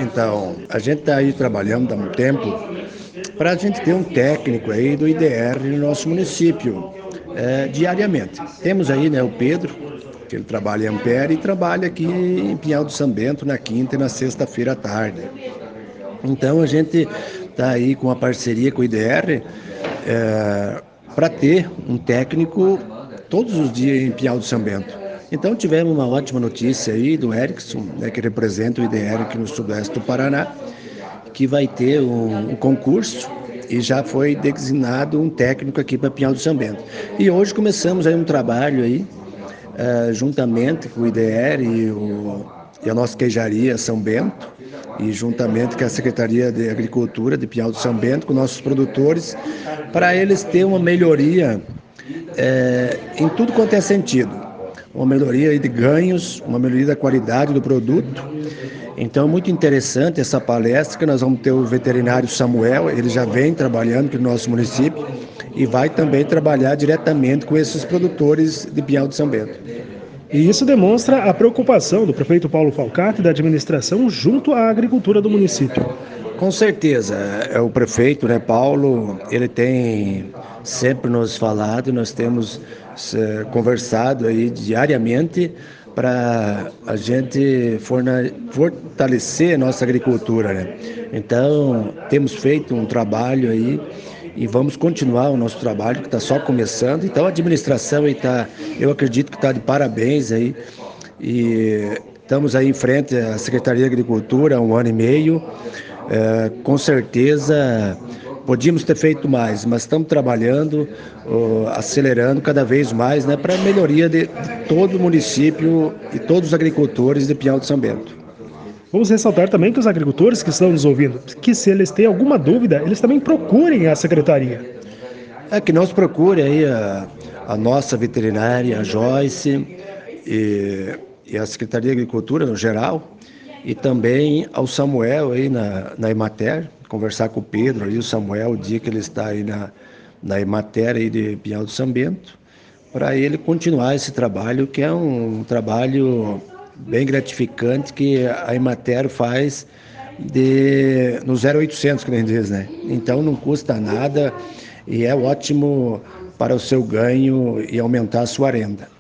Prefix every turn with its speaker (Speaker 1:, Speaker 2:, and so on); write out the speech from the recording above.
Speaker 1: Então, a gente está aí trabalhando há um tempo para a gente ter um técnico aí do IDR no nosso município, diariamente. Temos aí, né, o Pedro, que ele trabalha em Ampere e trabalha aqui em Pinhal do São Bento na quinta e na sexta-feira à tarde. Então, a gente está aí com uma parceria com o IDR para ter um técnico todos os dias em Pinhal do São Bento. Então tivemos uma ótima notícia aí do Erickson, né, que representa o IDR aqui no sudoeste do Paraná, que vai ter um concurso e já foi designado um técnico aqui para Pinhal do São Bento. E hoje começamos aí um trabalho aí, juntamente com o IDR e a nossa queijaria São Bento, e juntamente com a Secretaria de Agricultura de Pinhal do São Bento, com nossos produtores, para eles terem uma melhoria em tudo quanto é sentido. Uma melhoria de ganhos, uma melhoria da qualidade do produto. Então, muito interessante essa palestra, que nós vamos ter o veterinário Samuel, ele já vem trabalhando aqui no nosso município e vai também trabalhar diretamente com esses produtores de Pinhal de São Bento.
Speaker 2: E isso demonstra a preocupação do prefeito Paulo Falcati e da administração junto à agricultura do município.
Speaker 1: Com certeza, o prefeito, né, Paulo, ele tem sempre nos falado, nós temos conversado aí diariamente para a gente fortalecer a nossa agricultura, né? Então, temos feito um trabalho aí e vamos continuar o nosso trabalho, que está só começando. Então, a administração aí eu acredito que está de parabéns aí, e estamos aí em frente à Secretaria de Agricultura há 1 ano e meio. Com certeza podíamos ter feito mais, mas estamos trabalhando, acelerando cada vez mais, né, para a melhoria de todo o município e todos os agricultores de Pinhal de São Bento.
Speaker 2: Vamos ressaltar também que os agricultores que estão nos ouvindo, que se eles têm alguma dúvida, eles também procurem a secretaria.
Speaker 1: Que nós procurem aí a nossa veterinária, a Joyce, e a Secretaria de Agricultura no geral, e também ao Samuel aí na Emater, conversar com o Pedro ali, o Samuel, o dia que ele está aí na Emater aí de Pinhal do São Bento, para ele continuar esse trabalho, que é um trabalho bem gratificante que a Emater faz no 0800, que nem diz, né? Então não custa nada e é ótimo para o seu ganho e aumentar a sua renda.